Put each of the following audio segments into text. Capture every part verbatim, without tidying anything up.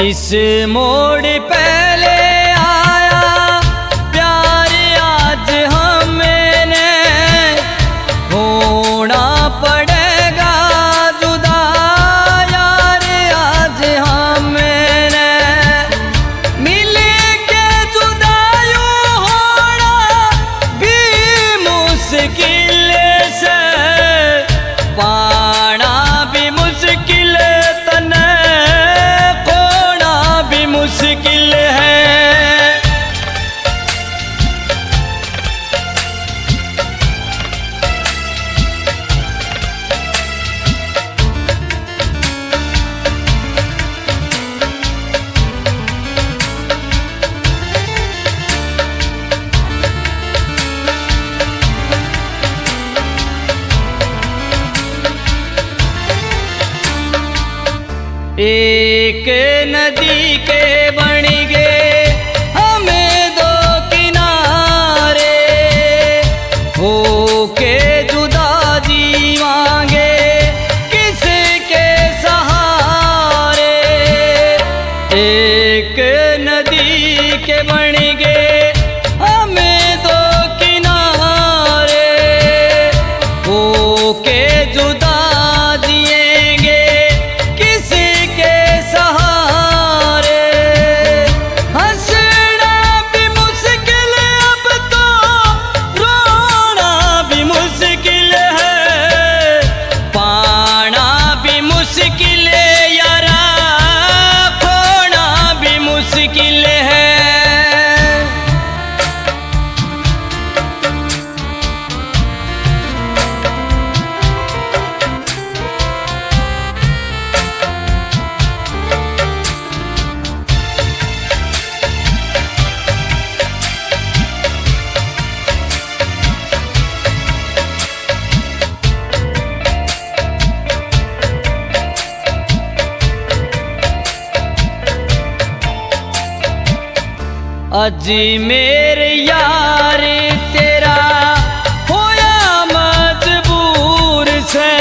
किस मोड़ पहले आया प्यार आज हमने, होना पड़ेगा जुदा यार आज हमने। मिले के जुदा यूं होना भी मुश्किल से, पाना भी मुश्किल तने खोना भी मुश्किल है। एक नदी के बन गए हमें दो किनारे, होके जुदा जी मांगे किसके सहारे। एक नदी के बन गए हमें दो किनारे, होके जुदा अजी मेरे यार तेरा होया मजबूर से,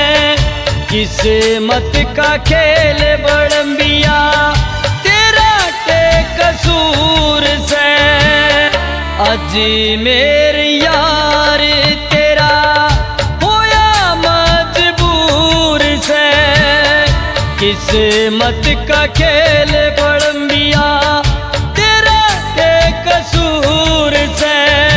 किस्मत का खेल बड़म्बिया तेरा के कसूर से। अजी मेरे यार तेरा होया मजबूर से, किस्मत का खेल बड़म्बिया कसूर से।